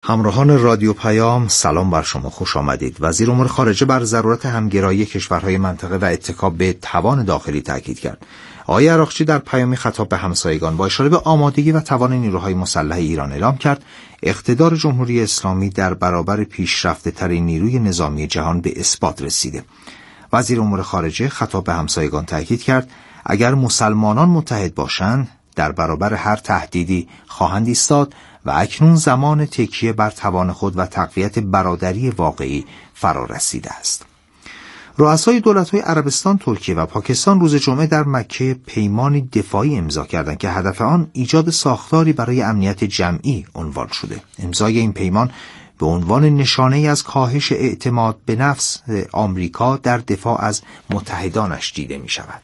همراهان رادیو پیام، سلام بر شما، خوش آمدید. وزیر امور خارجه بر ضرورت همگرایی کشورهای منطقه و اتکا به توان داخلی تاکید کرد. آقای عراقچی در پیامی خطاب به همسایگان با اشاره به آمادگی و توان نیروهای مسلح ایران اعلام کرد اقتدار جمهوری اسلامی در برابر پیشرفته‌ترین نیروی نظامی جهان به اثبات رسیده. وزیر امور خارجه خطاب به همسایگان تاکید کرد اگر مسلمانان متحد باشند در برابر هر تهدیدی خواهند ایستاد و اکنون زمان تکیه بر توان خود و تقویت برادری واقعی فرا رسیده است. رؤسای دولت‌های عربستان، ترکیه و پاکستان روز جمعه در مکه پیمانی دفاعی امضا کردند که هدف آن ایجاد ساختاری برای امنیت جمعی عنوان شده. امضای این پیمان به عنوان نشانه‌ای از کاهش اعتماد به نفس آمریکا در دفاع از متحدانش دیده می‌شود.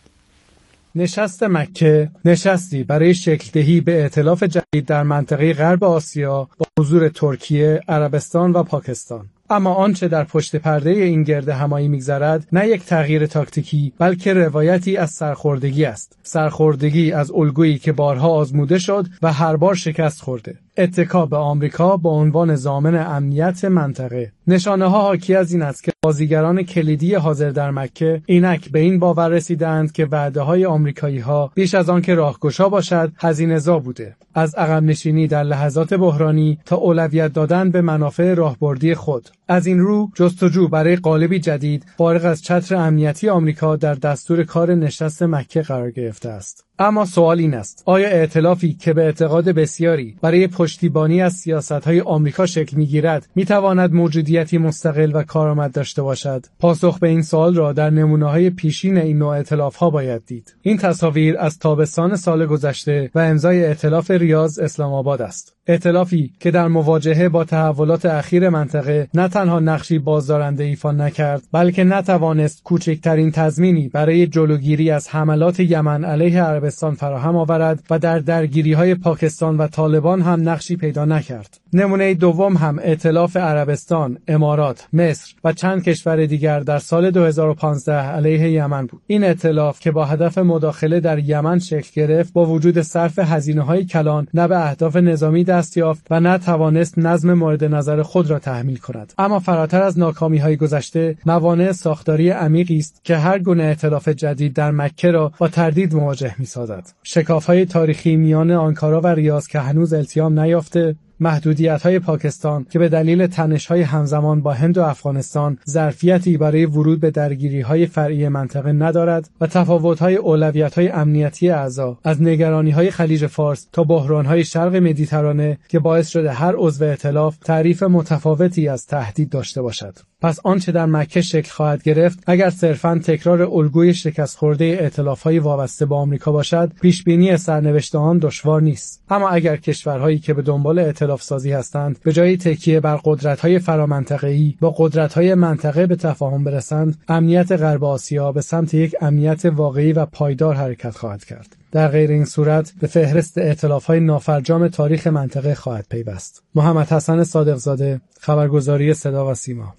نشست مکه نشستی برای شکل‌دهی به ائتلاف جدید در منطقه غرب آسیا با حضور ترکیه، عربستان و پاکستان. اما آنچه در پشت پرده این گرد همایی می‌گذرد نه یک تغییر تاکتیکی بلکه روایتی از سرخوردگی است. سرخوردگی از الگویی که بارها آزموده شد و هر بار شکست خورده. اتکا به آمریکا با عنوان ضامن امنیت منطقه. نشانه‌ها حاکی از این است که بازیگران کلیدی حاضر در مکه اینک به این باور رسیدند که وعده‌های آمریکایی‌ها بیش از آن که راهگشا باشد هزینه‌زا بوده. از عقب نشینی در لحظات بحرانی تا اولویت دادن به منافع راهبردی خود. از این رو جستجو برای قالبی جدید فارغ از چتر امنیتی آمریکا در دستور کار نشست مکه قرار گرفته است. اما سوال این است: آیا ائتلافی که به اعتقاد بسیاری برای پشتیبانی از سیاست‌های آمریکا شکل می‌گیرد می‌تواند موجودیتی مستقل و کارآمد داشته باشد؟ پاسخ به این سوال را در نمونه‌های پیشین این نوع ائتلاف‌ها باید دید. این تصاویر از تابستان سال گذشته و امضای ائتلاف ریاض اسلام آباد است. ائتلافی که در مواجهه با تحولات اخیر منطقه نه تنها نقشی بازدارنده ایفا نکرد بلکه نتوانست کوچکترین تضمینی برای جلوگیری از حملات یمن علیه عربستان فراهم آورد و در درگیری‌های پاکستان و طالبان هم نقشی پیدا نکرد. نمونه دوم هم ائتلاف عربستان، امارات، مصر و چند کشور دیگر در سال 2015 علیه یمن بود. این ائتلاف که با هدف مداخله در یمن شکل گرفت با وجود صرف هزینه‌های کلان نه به اهداف نظامی دست یافت و نه توانست نظم مورد نظر خود را تحمیل کند. اما فراتر از ناکامی‌های گذشته موانع ساختاری عمیقی است که هر گونه ائتلاف جدید در مکه را با تردید مواجه می‌سازد. شکاف‌های تاریخی میان آنکارا و ریاض که هنوز التیام نیافته، محدودیت‌های پاکستان که به دلیل تنش‌های همزمان با هند و افغانستان ظرفیتی برای ورود به درگیری‌های فرعی منطقه ندارد و تفاوت‌های اولویت‌های امنیتی اعضا از نگرانی‌های خلیج فارس تا بحران‌های شرق مدیترانه که باعث شده هر عضو ائتلاف تعریف متفاوتی از تهدید داشته باشد. پس آنچه در مکه شکل خواهد گرفت اگر صرفاً تکرار الگوی شکست خورده ائتلاف‌های وابسته به آمریکا باشد، پیشبینی سرنوشت آن دشوار نیست. اما اگر کشورهایی که به دنبال ائتلاف سازی هستند به جای تکیه بر قدرت‌های فرامنطقه‌ای با قدرت‌های منطقه به تفاهم برسند، امنیت غرب آسیا به سمت یک امنیت واقعی و پایدار حرکت خواهد کرد. در غیر این صورت به فهرست ائتلاف‌های نافرجام تاریخ منطقه خواهد پیوست. محمد حسن صادقزاده، خبرگزاری صدا و سیما.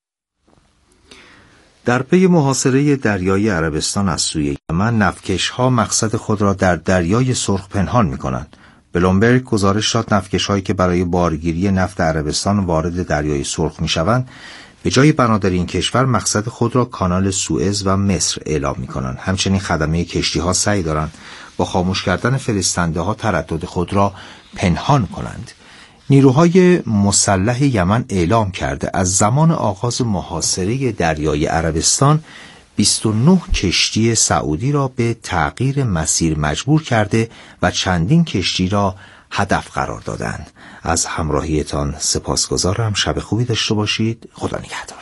در پی محاصره دریای عربستان از سوی یمن، نفتکش‌ها مقصد خود را در دریای سرخ پنهان می‌کنند. بلومبرگ گزارش داد نفتکش‌هایی که برای بارگیری نفت عربستان وارد دریای سرخ می‌شوند، به جای بنادر این کشور مقصد خود را کانال سوئز و مصر اعلام می‌کنند. همچنین خدمه کشتی‌ها سعی دارند با خاموش کردن فرستنده‌ها تردد خود را پنهان کنند. نیروهای مسلح یمن اعلام کرده از زمان آغاز محاصره دریای عربستان 29 کشتی سعودی را به تغییر مسیر مجبور کرده و چندین کشتی را هدف قرار دادند. از همراهیتان سپاسگزارم. شب خوبی داشته باشید. خدا نگهدار.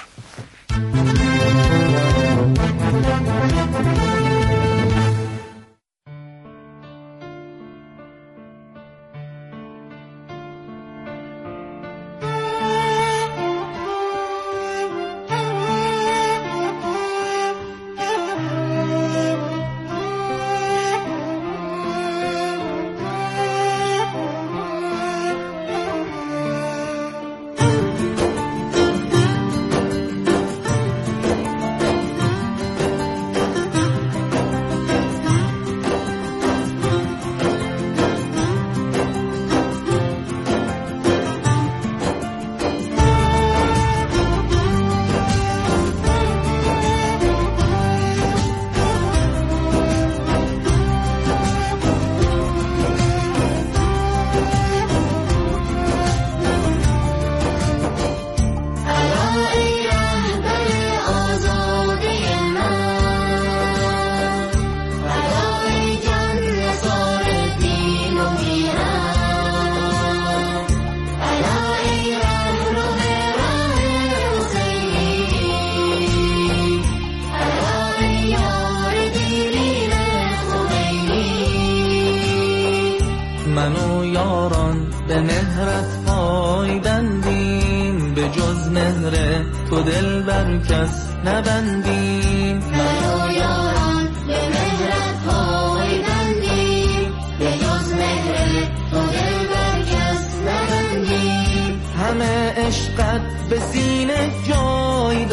به مهرت پای بندیم، به جز مهر تو دل بر کس نبندیم. من و یاران به مهرت پای بندیم، به جز مهر تو دل بر کس نبندیم. همه عشقت به سینه جای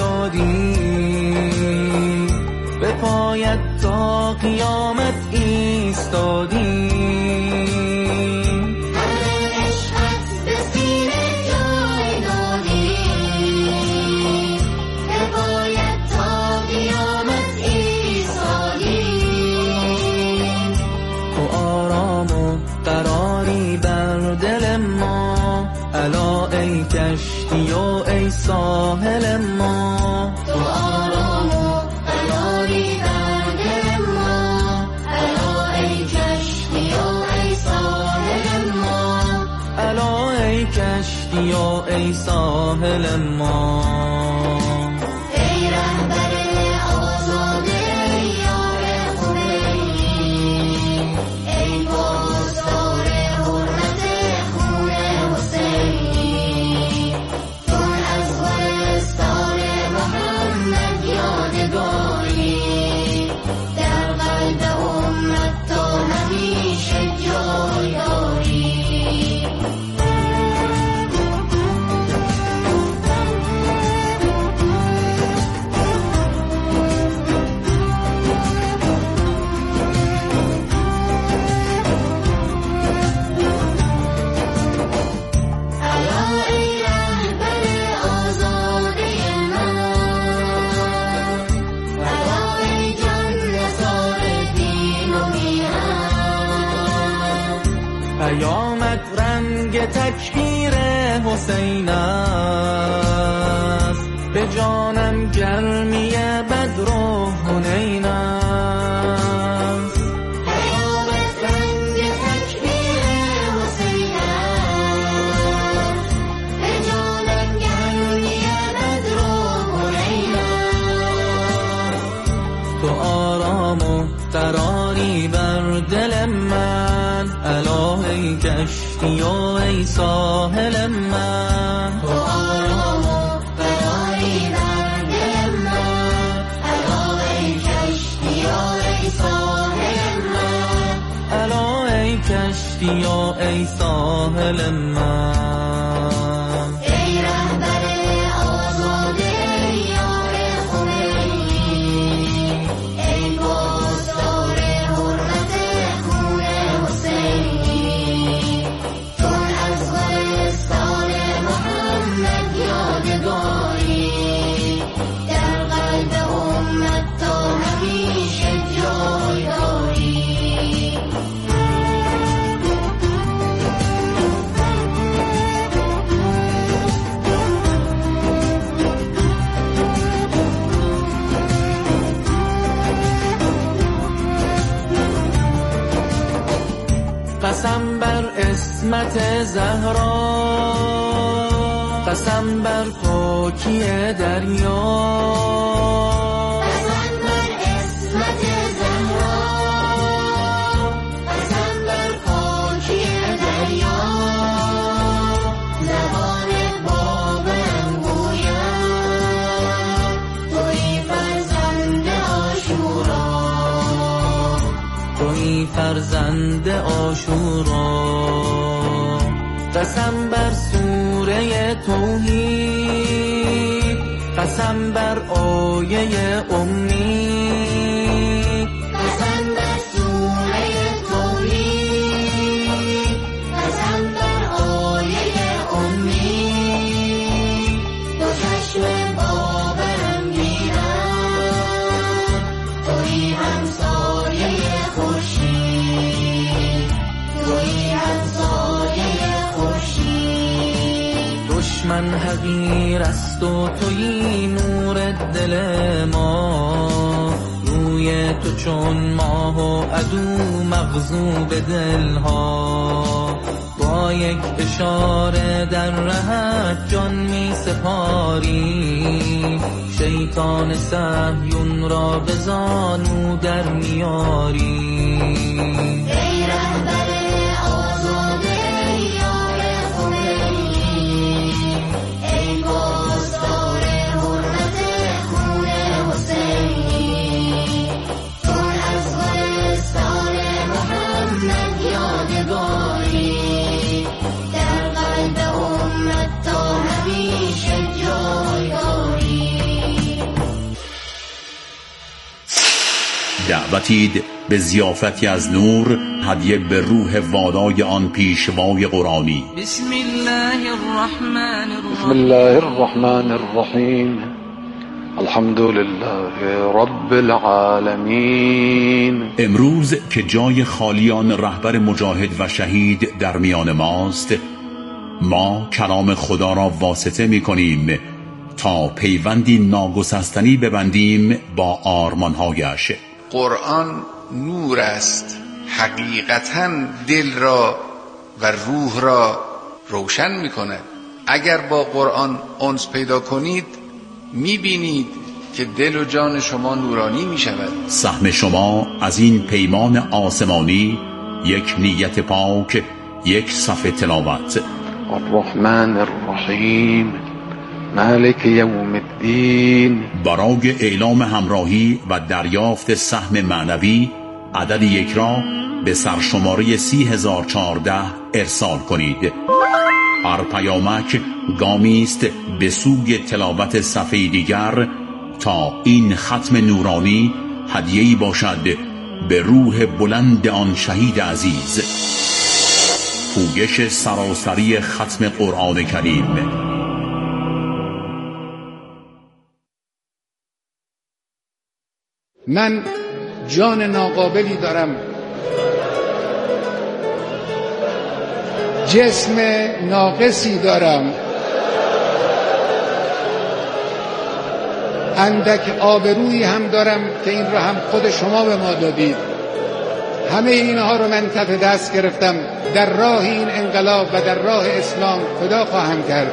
دادیم، به پایت تا قیامت ایستادیم. الا ای کشتی و ای ساحل ما، تو آرام و قراری بر دل ما. الا ای کشتی و ای ساحل ما، الا ای کشتی و ای ساحل ما. ای رهبر آزاده یار خمینی، ای پاسدار حرمت خون حسینی. چون از گلستان محمد یادگاری، در قلب امت تا همیشه جای داری. قیامت رنگ تکبیر حسین است، به جانم گرمی بدر و حنین است. قیامت رنگ تکبیر حسین است، به جانم گرمی بدر و حنین است. تو آرام و قراری بر دل من، الا ای کشتی و ای ساحل من. تو آرام و قراری بر دل من، الا ای کشتی و ای ساحل من. الا ای کشتی و ای ساحل من. ای رهبر آزاده یار خمینی، ای پاسدار حرمت خون حسینی. چون از گلستان محمد یادگاری، در قلب امت تا همیشه جای داری. قسم بر عصمت زهرا، قسم بر پاکی دریا. قسم بر عصمت زهرا، قسم بر پاکی دریا. زبان باورم گوید تویی فرزند عاشورا، تویی فرزند عاشورا. قسم بر سوره توحید، قسم بر آیه امید. قسم بر سوره توحید، قسم بر آیه امید. دو چشم باورم گیرد تویی همسایه خورشید، تویی همسایه خورشید. دشمن حقیر است و تویی نور دل ما، روی تو چون ماه و عدو مغضوب دلها. با یک اشاره در رهت جان می سپاری، شیطان صهیون را به زانو در میاری. ای رهبر آزاده یار دعوتید به ضیافتی از نور، هدیه به روح والای آن پیشوای قرآنی. بسم الله الرحمن الرحیم. الحمد لله رب العالمین. امروز که جای خالیان رهبر مجاهد و شهید در میان ماست، ما کلام خدا را واسطه می کنیم تا پیوندی ناگسستنی ببندیم با آرمانهایش. قرآن نور است، حقیقتاً دل را و روح را روشن می کند. اگر با قرآن انس پیدا کنید می بینید که دل و جان شما نورانی می شود. سهم شما از این پیمان آسمانی یک نیت پاک، یک صفحه تلاوت. الرحمن الرحیم مالک یوم الدین. برای اعلام همراهی و دریافت سهم معنوی عدد یک را به سرشماره 30014 ارسال کنید. هر پیامک گامی است به سوی تلاوت صفحه دیگر تا این ختم نورانی هدیه‌ای باشد به روح بلند آن شهید عزیز. پویش سراسری ختم قرآن کریم. من جان ناقابلی دارم، جسم ناقصی دارم، اندک آبرویی هم دارم که این را هم خود شما به ما دادید. همه اینها رو من کف دست گرفتم، در راه این انقلاب و در راه اسلام فدا خواهم کرد.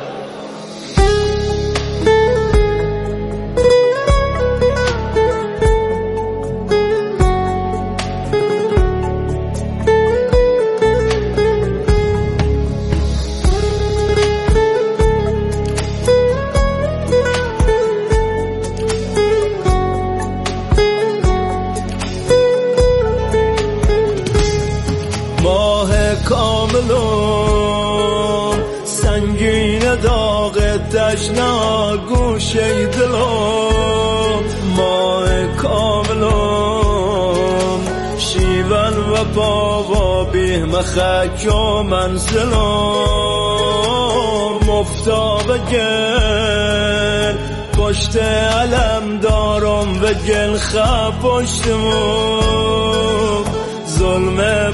سنگین داغ تشنا گوشه دلم، ماه کاملم شیون و پاوا به مخک و منزلم، مفتاب گل پشت علم دارم و گل خواب پشتمم، ظلم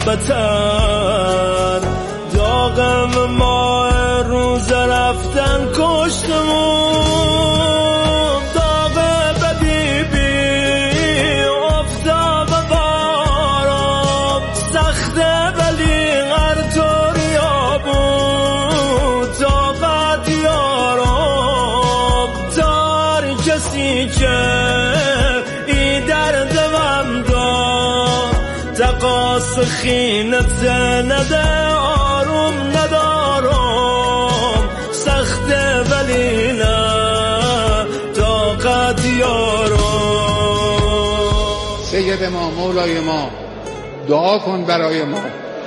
بتر داغم ماه روز رفتن کشتمون، داغ بدی بی افتاب بارم، سخته ولی غرطوریا بود طاقت یارم، دار کسی که ای دردم دار تقاس خینت نده، آروم ندارم سخته ولی نه طاقت یارم. سید ما، مولای ما، دعا کن برای ما.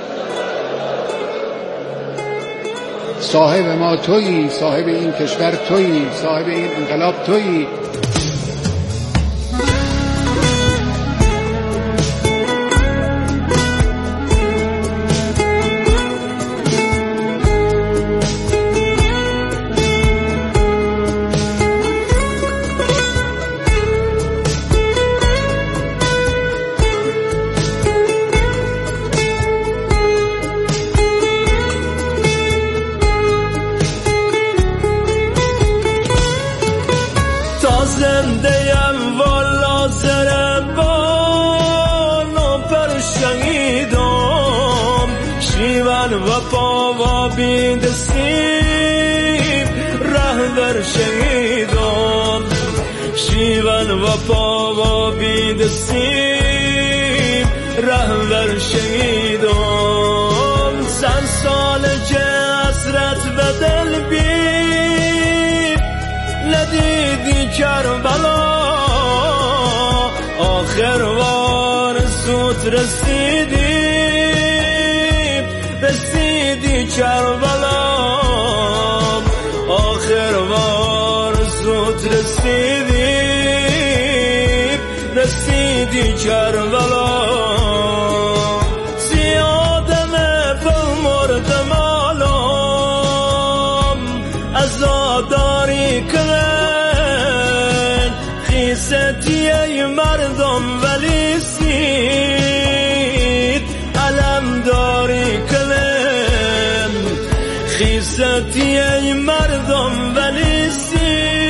صاحب ما تویی، صاحب این کشور تویی، صاحب این انقلاب تویی. زنده‌ام والا زربان و پر شهیدم، شیون و پاوا بیدستیم رهبر شهیدم، شیون و پاوا بیدستیم رهبر شهیدم، سن سال که حسرت و دل بید ندیدی کربلا، آخر وار زود رسیدی کربلا، آخر وار زود رسیدی شهیدی کربلا زیادمه بل مردم آلام ازاداری کن خیستی ای مردم ولی سید علم داری کن خیستی ای مردم ولی سید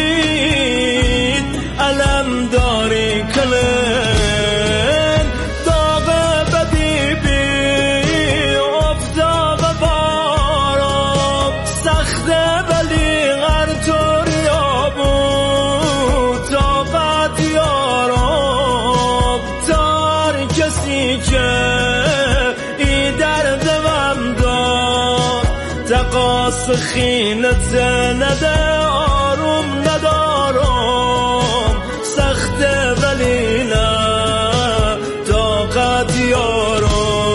علم داری کلن داغ بدی بی افتاب بارم سخت ولی غرطوریا بود طاقت یارم تار کسی که ای دردم دار تقاس خینت نده آروم ندارم سخت ولی نه طاقت یارم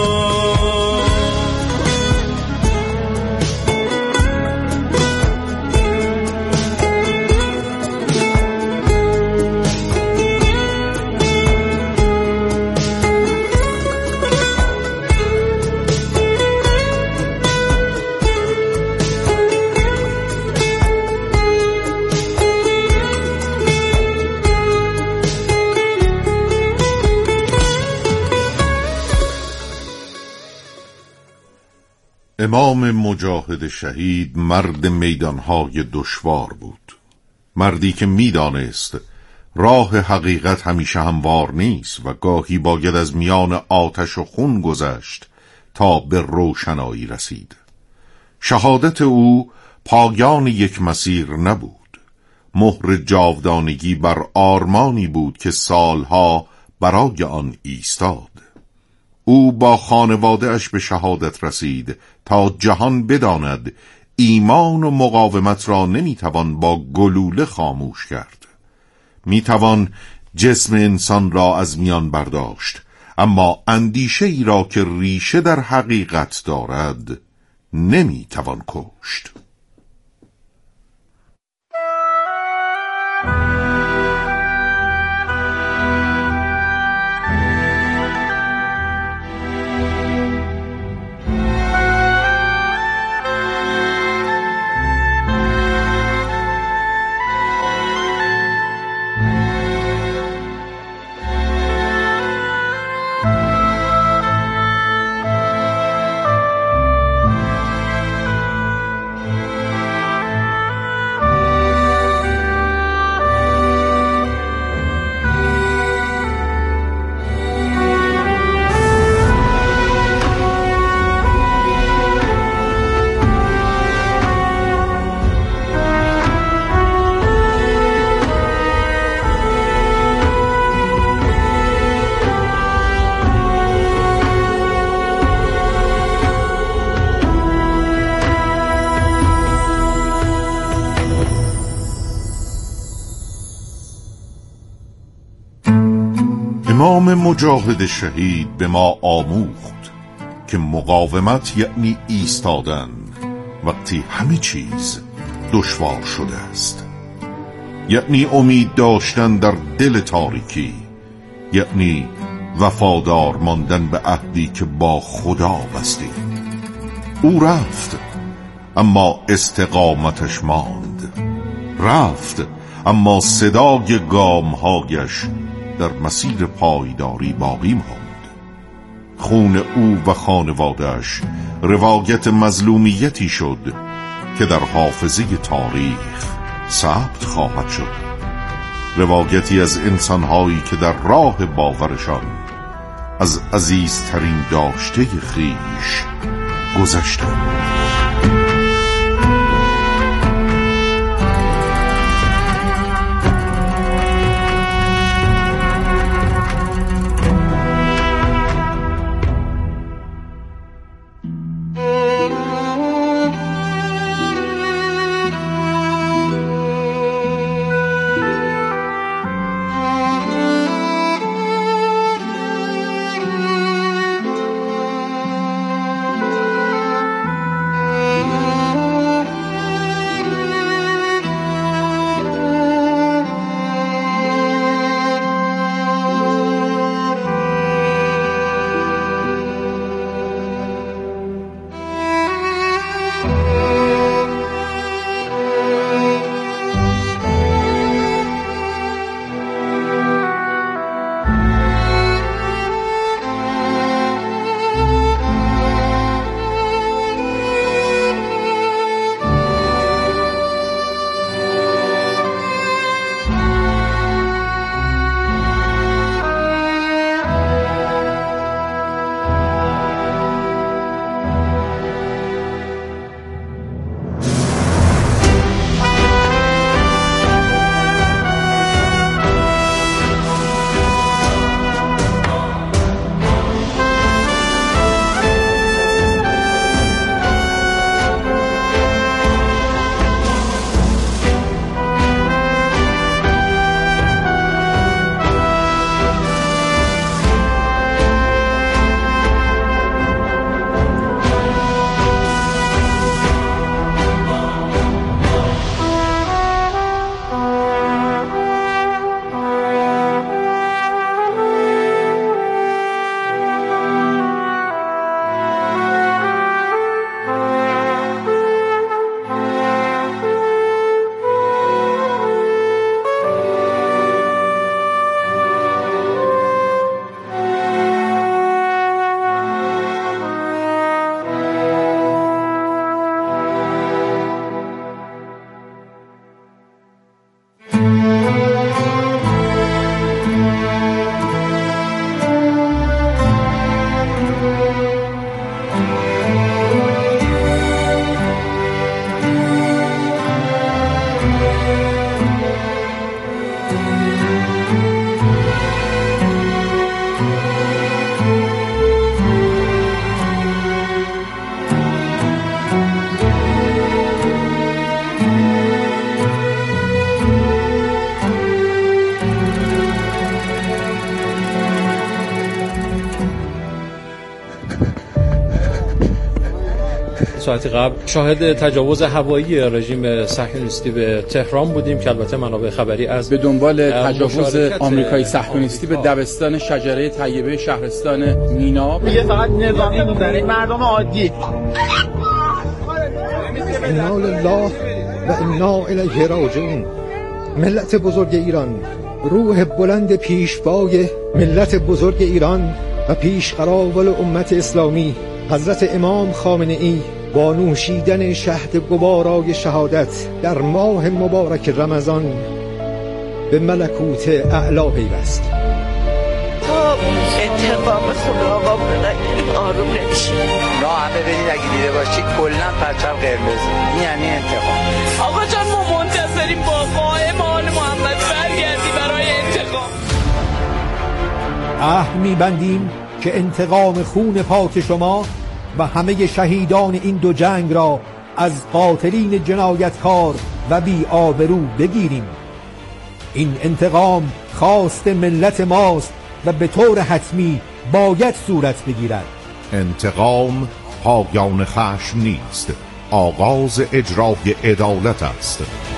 امام مجاهد شهید مرد میدانهای دشوار بود، مردی که میدانست راه حقیقت همیشه هموار نیست و گاهی باید از میان آتش و خون گذشت تا به روشنایی رسید. شهادت او پایان یک مسیر نبود، مهر جاودانگی بر آرمانی بود که سالها برای آن ایستاد. او با خانواده اش به شهادت رسید تا جهان بداند ایمان و مقاومت را نمیتوان با گلوله خاموش کرد. میتوان جسم انسان را از میان برداشت، اما اندیشه ای را که ریشه در حقیقت دارد نمیتوان کشت. امام مجاهد شهید به ما آموخت که مقاومت یعنی ایستادن وقتی همه چیز دشوار شده است، یعنی امید داشتن در دل تاریکی، یعنی وفادار ماندن به عهدی که با خدا بستیم. او رفت اما استقامتش ماند، رفت اما صدای گامهایش در مسیر پایداری باقی ماند. خون او و خانواده‌اش روایت مظلومیتی شد که در حافظه تاریخ ثبت خواهد شد، روایتی از انسانهایی که در راه باورشان از عزیزترین داشته خویش گذشتند. ساعتی قبل شاهد تجاوز هوایی رژیم صهیونیستی به تهران بودیم که البته منابع خبری از به دنبال تجاوز آمریکایی صهیونیستی به دبستان شجره طیبه شهرستان مینا. میگه فقط نظامی می‌زنه مردم عادی. انا لله و انا الیه راجعون. ملت بزرگ ایران، روح بلند پیشوای ملت بزرگ ایران و پیشقراول امت اسلامی حضرت امام خامنه ای با نوشیدن شهد گوارای شهادت در ماه مبارک رمضان به ملکوت اعلا پیوست. تا انتقام خدا آقا بنگیریم آروم نمیشیم. نا همه بدید اگه دیده باشید کلن پرچم قرمز، این یعنی انتقام. آقا جان ما منتظریم با قائم آل محمد برگردی برای انتقام. عهد می‌بندیم که انتقام خون پاک شما و همه شهیدان این دو جنگ را از قاتلین جنایتکار و بی آبرو بگیریم. این انتقام خواست ملت ماست و به طور حتمی باید صورت بگیرد. انتقام پایان خشم نیست، آغاز اجرای عدالت است.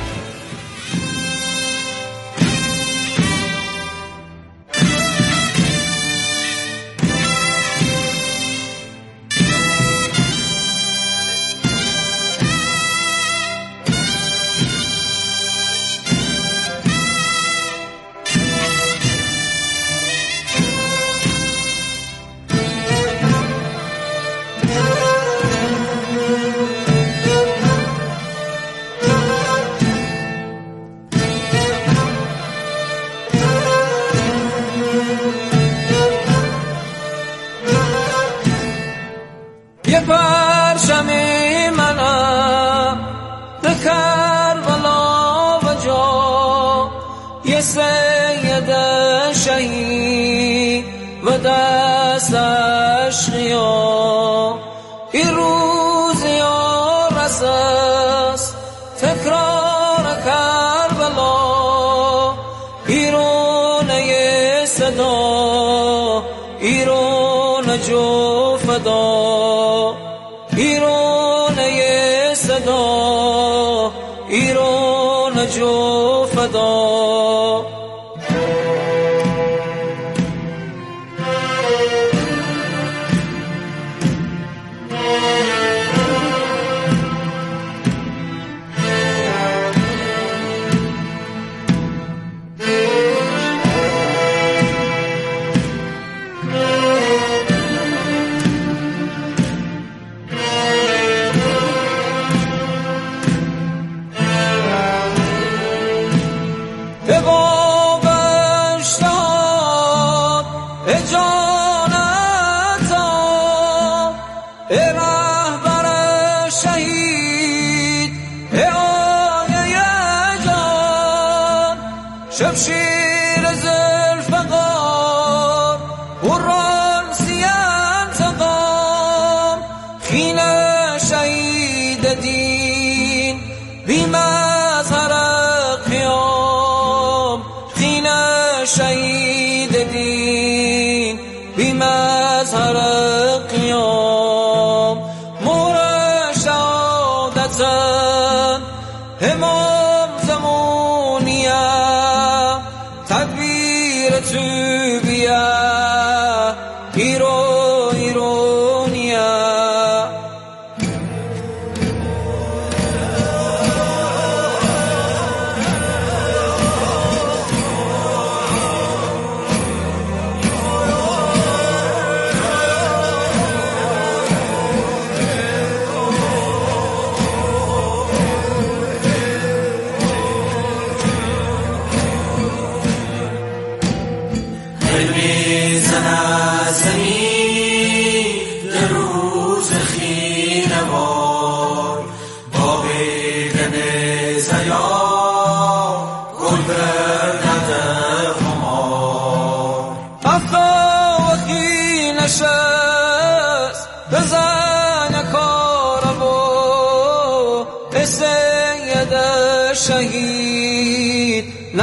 شهید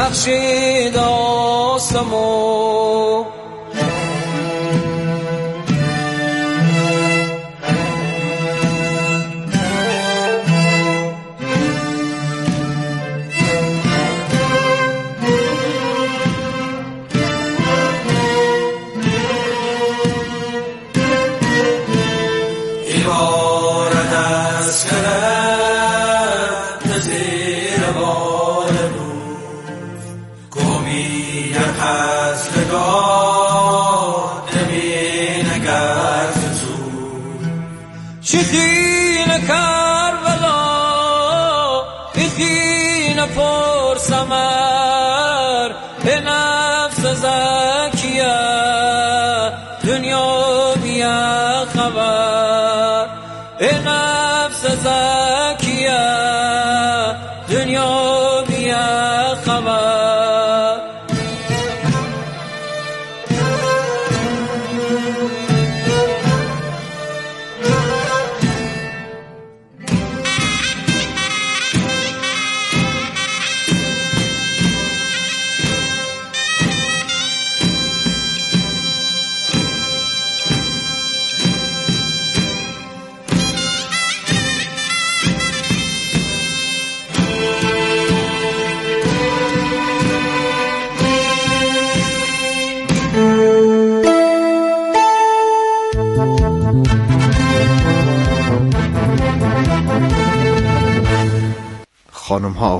نقشید آسمو بار روز گمی در خستگاه نمی نگرد زود چخین کربلا ایخین پر سمر به نفس زکیه دنیا بیا خبر به نفس زکیه دنیا بیا خبر خانم ها